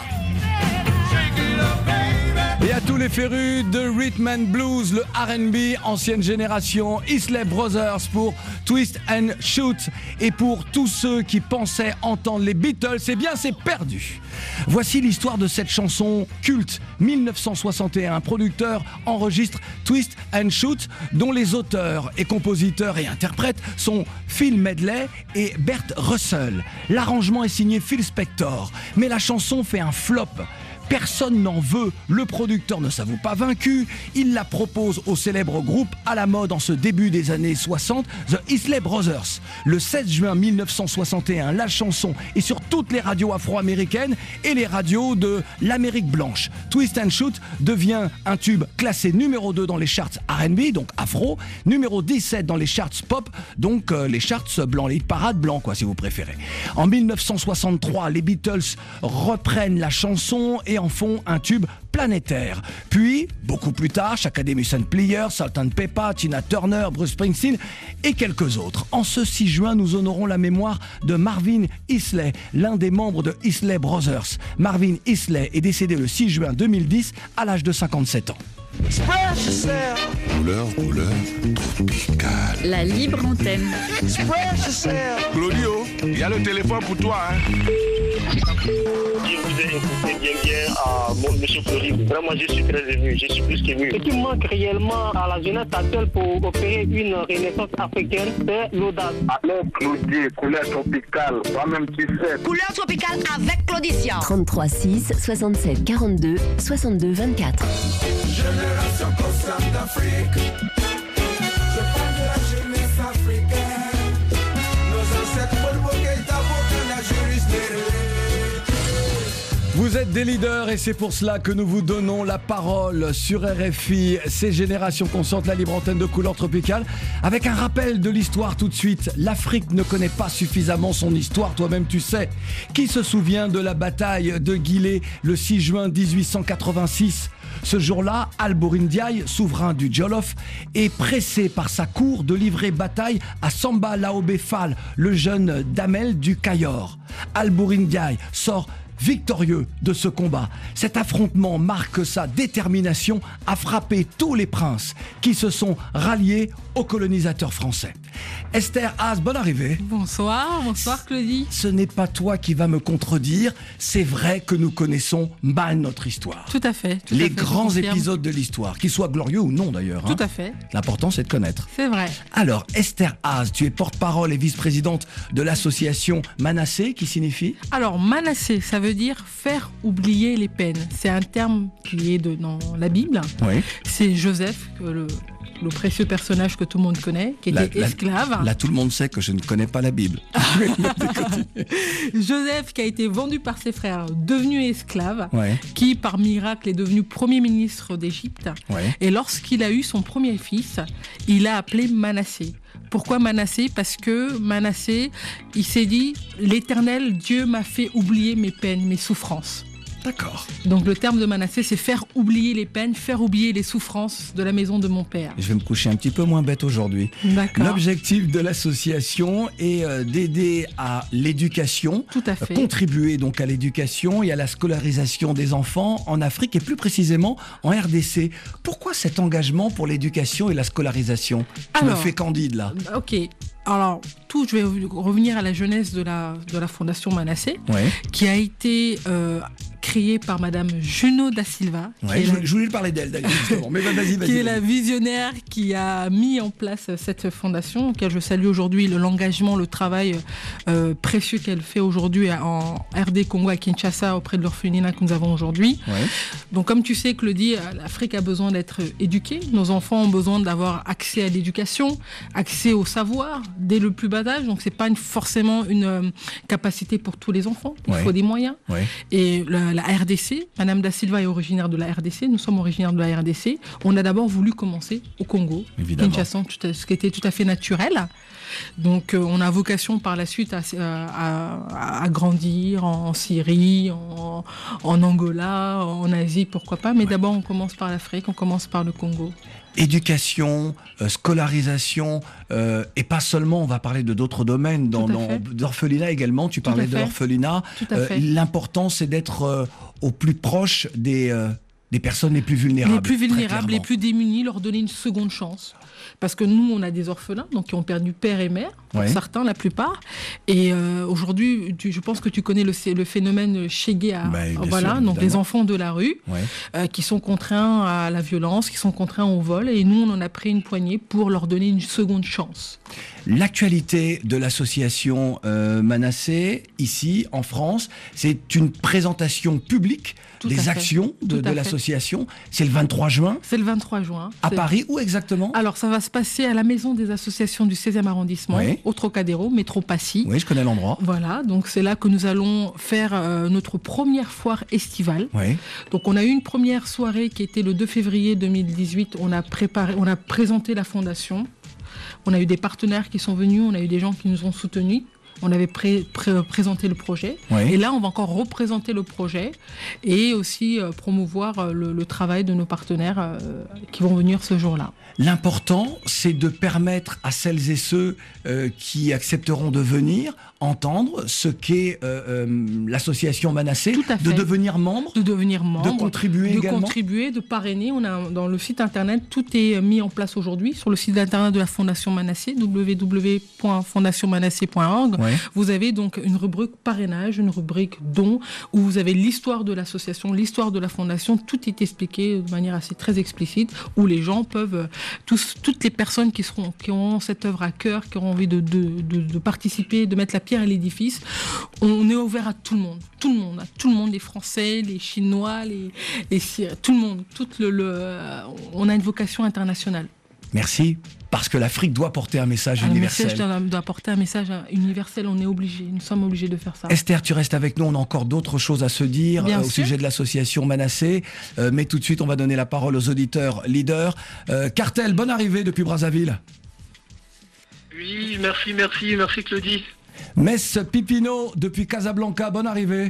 Et à tous les férus de rhythm and blues, le R and B, ancienne génération, Isley Brothers pour Twist and Shoot. Et pour tous ceux qui pensaient entendre les Beatles, eh bien c'est perdu. Voici l'histoire de cette chanson culte. mille neuf cent soixante et un, un producteur enregistre Twist and Shoot, dont les auteurs et compositeurs et interprètes sont Phil Medley et Bert Russell. L'arrangement est signé Phil Spector, mais la chanson fait un flop. Personne n'en veut, le producteur ne s'avoue pas vaincu, il la propose au célèbre groupe à la mode en ce début des années soixante, The Isley Brothers. Le seize juin mille neuf cent soixante et un, la chanson est sur toutes les radios afro-américaines et les radios de l'Amérique blanche. Twist and Shoot devient un tube classé numéro deux dans les charts R and B, donc afro, numéro dix-sept dans les charts pop, donc euh, les charts blancs, les parades blancs quoi si vous préférez. En mille neuf cent soixante-trois, les Beatles reprennent la chanson et en font un tube planétaire. Puis, beaucoup plus tard, Shaka Demus and Players, Salt and Pepper, Tina Turner, Bruce Springsteen et quelques autres. En ce six juin, nous honorons la mémoire de Marvin Isley, l'un des membres de Isley Brothers. Marvin Isley est décédé le six juin deux mille dix à l'âge de cinquante-sept ans. Couleur, couleur tropicale. La libre antenne. Claudio, il y a le téléphone pour toi, hein. Je vous ai écouté bien bien à mon monsieur Claudio. Vraiment, je suis très ému, je suis plus qu'ému. Ce qui manque réellement à la jeunesse actuelle pour opérer une renaissance africaine, c'est l'audace. Alors Claudie, couleur tropicale, toi-même tu sais. Couleur tropicale avec Claudicia. trente-trois six, soixante-sept, quarante-deux, soixante-deux, vingt-quatre. Génération consciente d'Afrique. Je parle de la jeunesse africaine. Nos ancêtres Paul Keïta pour la jurisdiction. Vous êtes des leaders et c'est pour cela que nous vous donnons la parole sur R F I. C'est Génération Consciente, la libre antenne de couleur tropicale. Avec un rappel de l'histoire tout de suite. L'Afrique ne connaît pas suffisamment son histoire, toi-même tu sais. Qui se souvient de la bataille de Guilé le six juin dix-huit cent quatre-vingt-six? Ce jour-là, Albourin Ndiaye, souverain du Jolof, est pressé par sa cour de livrer bataille à Samba Laobé Fall, le jeune Damel du Cayor. Albourin Ndiaye sort victorieux de ce combat. Cet affrontement marque sa détermination à frapper tous les princes qui se sont ralliés aux colonisateurs français. Esther Haas, bonne arrivée. Bonsoir, bonsoir Claudie. Ce n'est pas toi qui vas me contredire, c'est vrai que nous connaissons mal notre histoire. Tout à fait. Tout les à fait, grands épisodes de l'histoire, qu'ils soient glorieux ou non d'ailleurs. Tout hein. à fait. L'important c'est de connaître. C'est vrai. Alors Esther Haas, tu es porte-parole et vice-présidente de l'association Manassé, qui signifie? Alors Manassé, ça veut dire faire oublier les peines. C'est un terme qui est de, dans la Bible. Oui. C'est Joseph, le, le précieux personnage que tout le monde connaît, qui était là, esclave. Là, là, tout le monde sait que je ne connais pas la Bible. Joseph qui a été vendu par ses frères, devenu esclave, ouais. qui par miracle est devenu premier ministre d'Égypte. Ouais. Et lorsqu'il a eu son premier fils, il a appelé Manassé. Pourquoi Manassé? Parce que Manassé, il s'est dit, l'Éternel, Dieu m'a fait oublier mes peines, mes souffrances. D'accord. Donc le terme de Manassé, c'est faire oublier les peines, faire oublier les souffrances de la maison de mon père. Je vais me coucher un petit peu moins bête aujourd'hui. D'accord. L'objectif de l'association est euh, d'aider à l'éducation, tout à fait. Euh, contribuer donc à l'éducation et à la scolarisation des enfants en Afrique et plus précisément en R D C. Pourquoi cet engagement pour l'éducation et la scolarisation? Je Alors, me fais candide là. Ok. Alors, tout, je vais revenir à la jeunesse de la, de la Fondation Manassé, ouais. qui a été euh, créée par Madame Juno da Silva. Ouais, je, la... je voulais parler d'elle d'ailleurs, justement. Mais vas-y, vas-y. Qui vas-y. est la visionnaire qui a mis en place cette fondation, auquel je salue aujourd'hui l'engagement, le travail euh, précieux qu'elle fait aujourd'hui en R D Congo à Kinshasa auprès de l'orphelinat que nous avons aujourd'hui. Ouais. Donc, comme tu sais, Claudie, l'Afrique a besoin d'être éduquée. Nos enfants ont besoin d'avoir accès à l'éducation, accès au savoir, dès le plus bas âge, donc c'est pas une, forcément une euh, capacité pour tous les enfants, il ouais. faut des moyens. Ouais. Et la, la R D C, Madame Da Silva est originaire de la R D C, nous sommes originaires de la R D C, on a d'abord voulu commencer au Congo, Kinshasa, ce qui était tout à fait naturel. Donc euh, on a vocation par la suite à, à, à grandir en Syrie, en, en Angola, en Asie, pourquoi pas. Mais ouais. d'abord on commence par l'Afrique, on commence par le Congo. Éducation, euh, scolarisation, euh, et pas seulement, on va parler de d'autres domaines, dans, dans d'orphelinat également, tu parlais de l'orphelinat. Euh, l'important, c'est d'être euh, au plus proche des, euh, des personnes les plus vulnérables. Les plus vulnérables, les plus démunis, leur donner une seconde chance. Parce que nous, on a des orphelins, donc qui ont perdu père et mère, pour ouais. certains, la plupart. Et euh, aujourd'hui, tu, je pense que tu connais le, le phénomène Chegué, bah, voilà, sûr, donc des enfants de la rue, ouais. euh, qui sont contraints à la violence, qui sont contraints au vol. Et nous, on en a pris une poignée pour leur donner une seconde chance. L'actualité de l'association euh, Manassé, ici, en France, c'est une présentation publique Tout des actions de, de l'association. C'est le vingt-trois juin. C'est le vingt-trois juin. À Paris, où exactement? Alors, ça va se passer à la maison des associations du seizième arrondissement, oui. au Trocadéro, métro Passy. Oui, je connais l'endroit. Voilà, donc c'est là que nous allons faire euh, notre première foire estivale. Oui. Donc, on a eu une première soirée qui était le deux février deux mille dix-huit. On a préparé, on a présenté la fondation. On a eu des partenaires qui sont venus, on a eu des gens qui nous ont soutenus. On avait pré- pré- présenté le projet. Oui. Et là, on va encore représenter le projet et aussi euh, promouvoir euh, le, le travail de nos partenaires euh, qui vont venir ce jour-là. L'important, c'est de permettre à celles et ceux euh, qui accepteront de venir entendre ce qu'est euh, euh, l'association Manassé, de devenir membre, de devenir membre, de contribuer de également, de contribuer, de parrainer. On a dans le site internet, tout est mis en place aujourd'hui sur le site internet de la Fondation Manassé, w w w point fondation manassé point org. Ouais. Vous avez donc une rubrique parrainage, une rubrique dons, où vous avez l'histoire de l'association, l'histoire de la fondation. Tout est expliqué de manière assez très explicite, où les gens peuvent, tous, toutes les personnes qui seront, qui auront cette œuvre à cœur, qui auront envie de, de, de, de participer, de mettre la pierre à l'édifice, on est ouvert à tout le monde, tout le monde, à tout le monde, les Français, les Chinois, les, les tout le monde, tout le, le, on a une vocation internationale. Merci, parce que l'Afrique doit porter un message ah, universel. Le message doit, doit porter un message universel, on est obligé, nous sommes obligés de faire ça. Esther, tu restes avec nous, on a encore d'autres choses à se dire euh, au sûr. sujet de l'association Manassé, euh, mais tout de suite on va donner la parole aux auditeurs leaders. Euh, Cartel, bonne arrivée depuis Brazzaville. Oui, merci, merci, merci Claudie. Mess Pipino depuis Casablanca, bonne arrivée.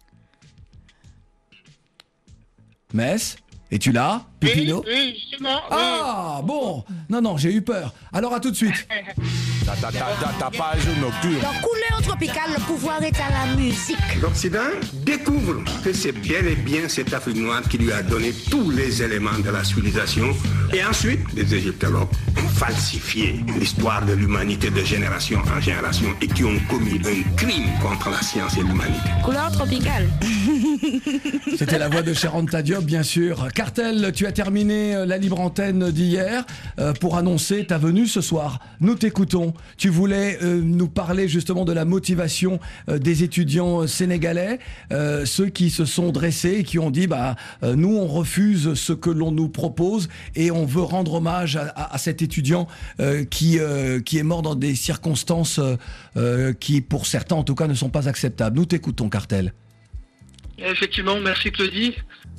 Mess, es-tu là, Pipino? Oui, oui, c'est moi. Ah, bon. Non, non, j'ai eu peur. Alors à tout de suite. Ta, ta, ta, ta, ta page nocturne. Dans Couleur Tropicale, le pouvoir est à la musique. L'Occident découvre que c'est bel et bien cette Afrique noire qui lui a donné tous les éléments de la civilisation. Et ensuite, les égyptologues ont falsifié l'histoire de l'humanité de génération en génération et qui ont commis un crime contre la science et l'humanité. Couleur Tropicale. C'était la voix de Cheranta Diop, bien sûr. Cartel, tu as terminé la libre antenne d'hier euh, pour annoncer ta venue ce soir. Nous t'écoutons. Tu voulais euh, nous parler justement de la motivation euh, des étudiants sénégalais, euh, ceux qui se sont dressés et qui ont dit bah euh, nous on refuse ce que l'on nous propose et on veut rendre hommage à, à, à cet étudiant euh, qui euh, qui est mort dans des circonstances euh, qui pour certains en tout cas ne sont pas acceptables. Nous t'écoutons, Cartel. Effectivement, merci Claudie.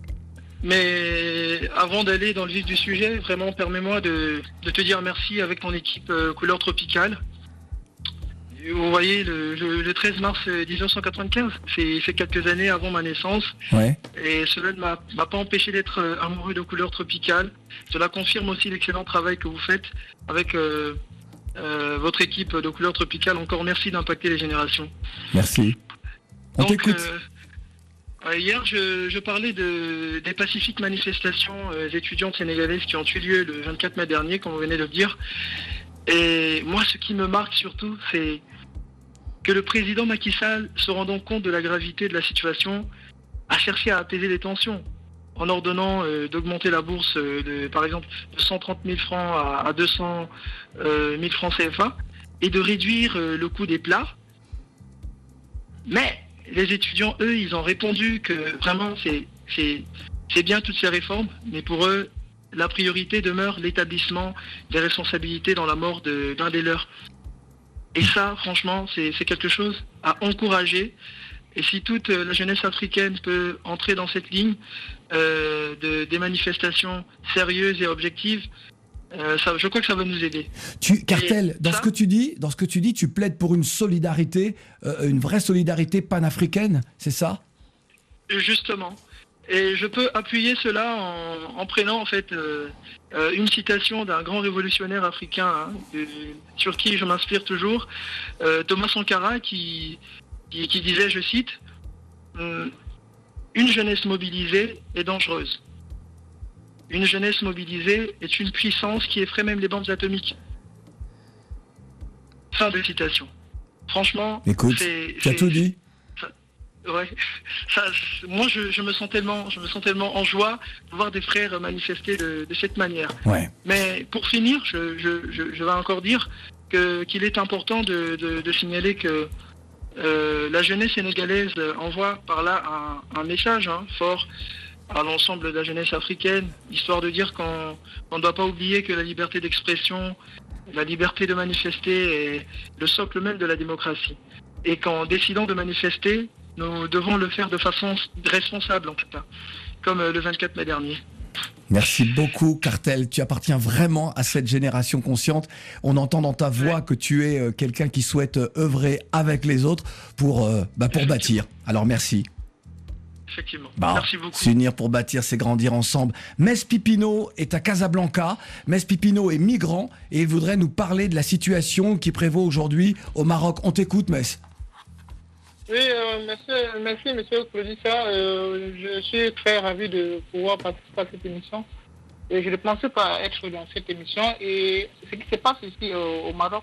Mais avant d'aller dans le vif du sujet, vraiment permets-moi de, de te dire merci avec ton équipe euh, Couleur Tropicale. Vous voyez, le, le, le treize mars dix-neuf cent quatre-vingt-quinze, c'est, c'est quelques années avant ma naissance. Ouais. Et cela ne m'a, m'a pas empêché d'être euh, amoureux de Couleur Tropicale. Cela confirme aussi l'excellent travail que vous faites avec euh, euh, votre équipe de Couleur Tropicale. Encore merci d'impacter les générations. Merci. On Donc, t'écoute. Euh, Hier, je, je parlais de, des pacifiques manifestations euh, étudiantes sénégalaises qui ont eu lieu le vingt-quatre mai dernier, comme vous venez de le dire. Et moi, ce qui me marque surtout, c'est que le président Macky Sall, se rendant compte de la gravité de la situation, a cherché à apaiser les tensions en ordonnant euh, d'augmenter la bourse, euh, de, par exemple, de cent trente mille francs à, à deux cent mille francs C F A et de réduire euh, le coût des plats. Mais les étudiants, eux, ils ont répondu que vraiment, c'est, c'est, c'est bien toutes ces réformes, mais pour eux, la priorité demeure l'établissement des responsabilités dans la mort de, d'un des leurs. Et ça, franchement, c'est, c'est quelque chose à encourager. Et si toute la jeunesse africaine peut entrer dans cette ligne euh, de, des manifestations sérieuses et objectives, Euh, ça, je crois que ça va nous aider. Tu, Cartel, Et dans ça, ce que tu dis, dans ce que tu dis, tu plaides pour une solidarité, euh, une vraie solidarité panafricaine, c'est ça? Justement. Et je peux appuyer cela en, en prenant en fait euh, euh, une citation d'un grand révolutionnaire africain hein, de, sur qui je m'inspire toujours, euh, Thomas Sankara, qui, qui, qui disait, je cite, « Une jeunesse mobilisée est dangereuse. Une jeunesse mobilisée est une puissance qui effraie même les bombes atomiques. » Fin de citation. Franchement, écoute, tu as tout dit. Ça, ouais, ça, moi je, je me sens tellement, je me sens tellement en joie de voir des frères manifester de, de cette manière. Ouais. Mais pour finir, je, je, je, je vais encore dire que qu'il est important de, de, de signaler que euh, la jeunesse sénégalaise envoie par là un, un message hein, fort à l'ensemble de la jeunesse africaine, histoire de dire qu'on ne doit pas oublier que la liberté d'expression, la liberté de manifester est le socle même de la démocratie. Et qu'en décidant de manifester, nous devons le faire de façon responsable en tout cas, comme le vingt-quatre mai dernier. Merci beaucoup, Cartel. Tu appartiens vraiment à cette génération consciente. On entend dans ta voix que tu es quelqu'un qui souhaite œuvrer avec les autres pour, euh, bah, pour bâtir. Alors merci. Effectivement. Bah, merci beaucoup. S'unir pour bâtir, c'est grandir ensemble. Mess Pipino est à Casablanca. Mess Pipino est migrant et il voudrait nous parler de la situation qui prévaut aujourd'hui au Maroc. On t'écoute, Mess. Oui, euh, merci, merci, monsieur Claudissa. Euh, je suis très ravi de pouvoir participer à cette émission. Et je ne pensais pas être dans cette émission. Et ce qui se passe ici euh, au Maroc,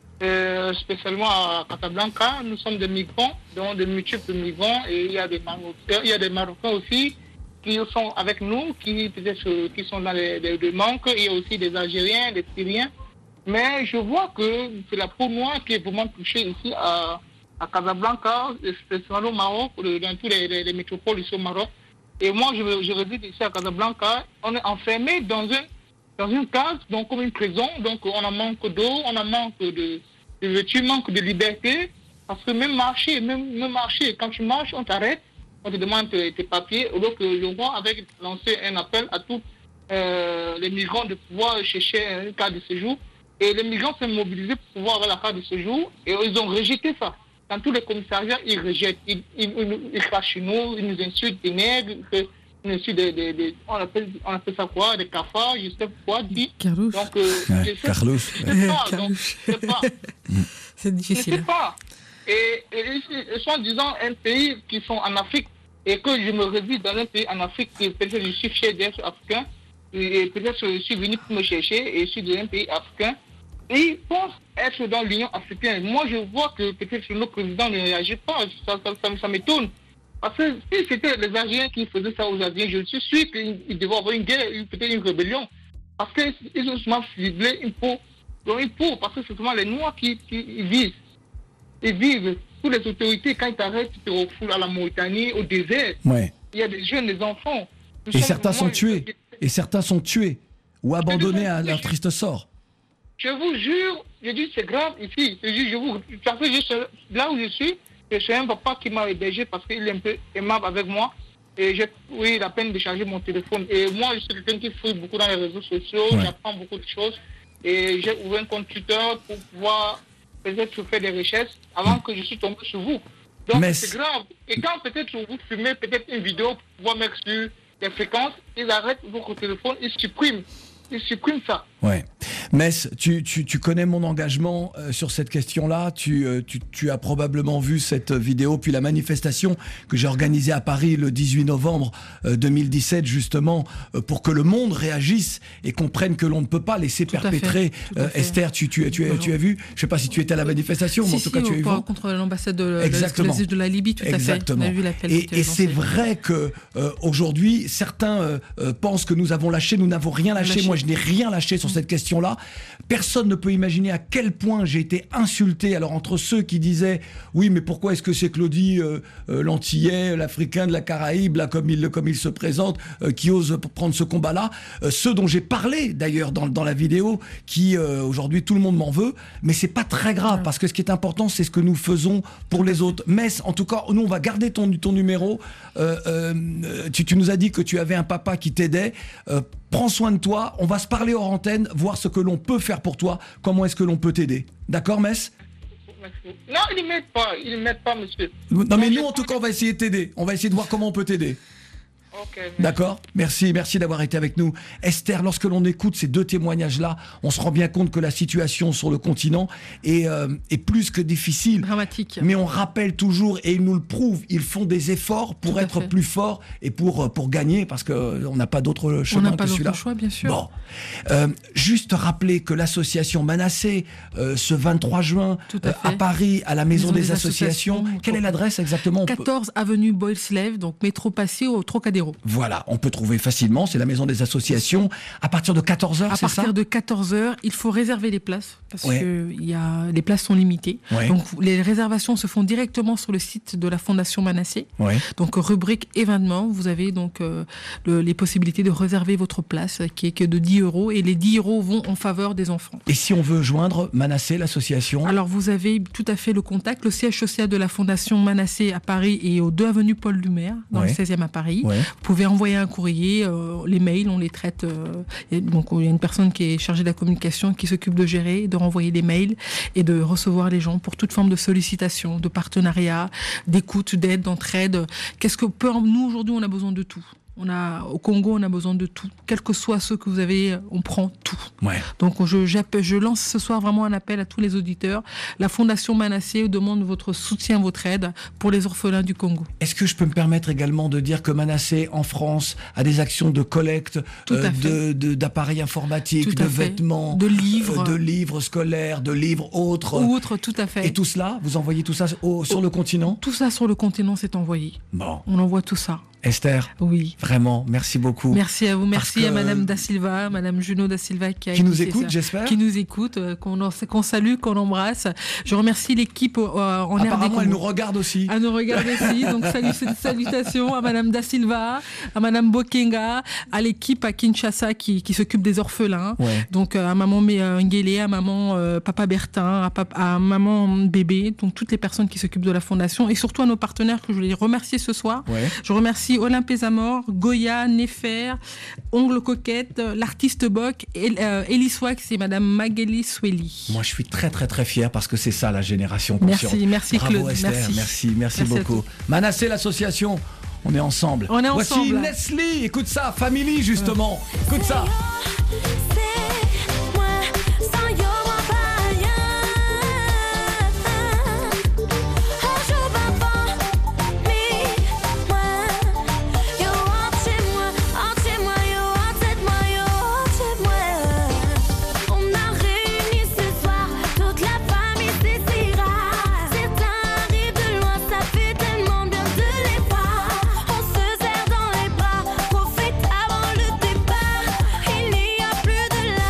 euh, spécialement à Casablanca, nous sommes des migrants, donc des multiples migrants. Et il y a des Marocains, il y a des Marocains aussi qui sont avec nous, qui peut-être qui sont dans les, les, les manques. Il y a aussi des Algériens, des Syriens. Mais je vois que c'est la peau noire qui est vraiment touchée ici à à Casablanca, spécialement au Maroc, dans toutes les, les, les métropoles ici au Maroc. Et moi, je, je réside ici à Casablanca. On est enfermé dans, un, dans une case, donc comme une prison. Donc on a manque d'eau, on a manque de, de vêtements, manque de liberté. Parce que même marcher, même, même marcher, quand tu marches, on t'arrête, on te demande tes, tes papiers. Donc je vois avec lancer un appel à tous euh, les migrants de pouvoir chercher un carte de séjour. Et les migrants sont mobilisés pour pouvoir avoir la carte de séjour. Et ils ont rejeté ça. Dans tous les commissariats, ils rejettent, ils, ils, ils, ils crachent sur nous, ils nous insultent des nègres, ils nous insultent des, des, des, on, appelle, on appelle ça quoi, des cafards, je sais quoi, dit. Carlos. Donc, euh, ouais, je sais, Carlos. je sais pas, donc, je sais pas. C'est difficile. Je sais pas. Et, et ils sont disant un pays qui sont en Afrique, et que je me réside dans un pays en Afrique, et peut-être je suis fier d'être africain, et peut-être je suis venu pour me chercher, et je suis dans un pays africain. Et ils pensent être dans l'Union africaine. Moi, je vois que peut-être nos présidents ne réagissent pas. Ça, ça, ça, ça m'étonne. Parce que si c'était les Algériens qui faisaient ça aux Algériens, je suis sûr qu'ils devaient avoir une guerre, peut-être une rébellion. Parce qu'ils ont souvent ciblé une peau. Donc une peau, parce que c'est souvent les Noirs qui, qui ils vivent. Ils vivent. Toutes les autorités, quand ils t'arrêtent, ils te refoulent à la Mauritanie, au désert. Ouais. Il y a des jeunes, des enfants. Nous Et sommes, certains moi, sont tués. Et certains sont tués. Ou abandonnés à leur triste sort. Je vous jure, je dis c'est grave ici. Je dis, je vous, parce que je suis, là où je suis, je suis un papa qui m'a hébergé parce qu'il est un peu aimable avec moi. Et j'ai eu la peine de charger mon téléphone. Et moi, je suis quelqu'un qui fouille beaucoup dans les réseaux sociaux, ouais. J'apprends beaucoup de choses. Et j'ai ouvert un compte Twitter pour pouvoir peut-être faire des recherches avant que je suis tombé sur vous. Donc Mais c'est grave. Et quand peut-être vous filmez peut-être une vidéo pour pouvoir mettre sur les fréquences, ils arrêtent votre téléphone, ils suppriment. Ils suppriment ça. Ouais. Mess, tu, tu, tu connais mon engagement euh, sur cette question-là. Tu, euh, tu, tu as probablement vu cette vidéo, puis la manifestation que j'ai organisée à Paris le dix-huit novembre euh, deux mille dix-sept, justement, euh, pour que le monde réagisse et comprenne que l'on ne peut pas laisser Tout perpétrer. Euh, Esther, tu, tu, tu, tu, tu as vu? Je ne sais pas si tu étais à la manifestation, si, mais en tout si, cas, tu as vu. Contre l'ambassade de, Exactement. de, de la Libye, tout Exactement. à fait. On a vu la et et c'est vrai que euh, aujourd'hui, certains euh, euh, pensent que nous avons lâché, nous n'avons rien lâché. lâché. Moi, je n'ai rien lâché sur mmh. cette question-là. Personne ne peut imaginer à quel point j'ai été insulté. Alors entre ceux qui disaient oui, mais pourquoi est-ce que c'est Claudie euh, euh, l'Antillais, l'Africain de la Caraïbe, là comme il comme il se présente, euh, qui ose prendre ce combat-là, euh, ceux dont j'ai parlé d'ailleurs dans dans la vidéo, qui euh, aujourd'hui tout le monde m'en veut, mais c'est pas très grave parce que ce qui est important, c'est ce que nous faisons pour les autres. Mess, en tout cas, nous on va garder ton ton numéro. Euh, euh, tu tu nous as dit que tu avais un papa qui t'aidait. Euh, Prends soin de toi. On va se parler hors antenne, voir ce que l'on peut faire pour toi. Comment est-ce que l'on peut t'aider? D'accord, Mess? Non, il ne m'aide pas. Il ne m'aide pas, monsieur. Non, mais nous, en tout cas, on va essayer de t'aider. On va essayer de voir comment on peut t'aider. Okay, d'accord, merci, merci d'avoir été avec nous. Esther, lorsque l'on écoute ces deux témoignages-là, on se rend bien compte que la situation sur le continent est, euh, est plus que difficile. Dramatique. Mais on rappelle toujours, et ils nous le prouvent, ils font des efforts pour Tout à être fait. plus forts et pour, pour gagner, parce qu'on n'a pas d'autre On chemin n'a pas que celui-là. d'autre choix, bien sûr. Bon. Euh, juste rappeler que l'association Manassé, euh, ce vingt-trois juin, à, euh, à Paris, à la Maison, Maison des, des associations. associations. Quelle est l'adresse exactement? On peut- quatorze avenue Boyleslev, donc métro passé au Trocadéro. Voilà, on peut trouver facilement, c'est la Maison des associations. À partir de quatorze heures, À c'est ça? partir de quatorze heures, il faut réserver les places parce Ouais. que il y a, les places sont limitées. Ouais. Donc les réservations se font directement sur le site de la Fondation Manassé. Ouais. Donc rubrique événements, vous avez donc euh, le- les possibilités de réserver votre place qui est que de dix euros et les dix euros vont en faveur des enfants. Et si on veut joindre Manassé, l'association? Alors vous avez tout à fait le contact. Le siège social de la Fondation Manassé à Paris est au deux avenue Paul Lumaire, dans Ouais. le seizième à Paris. Ouais. Vous pouvez envoyer un courrier, euh, les mails, on les traite. euh, et donc il y a une personne qui est chargée de la communication qui s'occupe de gérer, de renvoyer les mails et de recevoir les gens pour toute forme de sollicitation, de partenariat, d'écoute, d'aide, d'entraide. Qu'est-ce que peut nous aujourd'hui on a besoin de tout. On a, au Congo, on a besoin de tout. Quel que soit ce que vous avez, on prend tout. Ouais. Donc, je, j'appelle- je lance ce soir vraiment un appel à tous les auditeurs. La Fondation Manassé demande votre soutien, votre aide pour les orphelins du Congo. Est-ce que je peux me permettre également de dire que Manassé, en France, a des actions de collecte Tout à euh, fait. de, de- d'appareils informatiques, Tout de à fait. vêtements, De livres. euh, de livres scolaires, de livres autres? Outre, tout à fait. Et tout cela, vous envoyez tout ça au- sur le continent? Tout ça sur le continent s'est envoyé. Bon. On envoie tout ça. Esther, oui. Vraiment, merci beaucoup. Merci à vous, merci Parce à que- Madame Da Silva, Madame Juno Da Silva qui, a Qui nous initié écoute, ça. j'espère. Qui nous écoute, euh, qu'on, en- qu'on salue, qu'on embrasse. Je remercie l'équipe euh, en R D Apparemment, elle Congo. nous regarde aussi. Elle nous regarde aussi. Donc salut, salutations à Madame Da Silva, à Madame Bokenga, à l'équipe à Kinshasa qui, qui s'occupe des orphelins. Ouais. Donc euh, à Maman euh, Nguélé, à Maman euh, Papa Bertin, à, pap- à Maman Bébé, donc toutes les personnes qui s'occupent de la fondation et surtout à nos partenaires que je voulais remercier ce soir. Ouais. Je remercie Olympe Zamor, Goya, Nefer, Ongle Coquette, l'artiste Boc, El, euh, Elis Wax et Madame Magali Sweli. Moi, je suis très, très, très fier parce que c'est ça, la génération Merci, consciente. merci, Bravo, Claude, Esther. merci. Merci, merci, Merci à beaucoup. Manassé, l'association, on est ensemble. On est Voici ensemble. Nestlé, écoute ça, Family, justement. Écoute ça.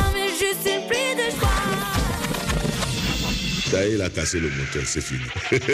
Ça y est, il a cassé le moteur, c'est fini.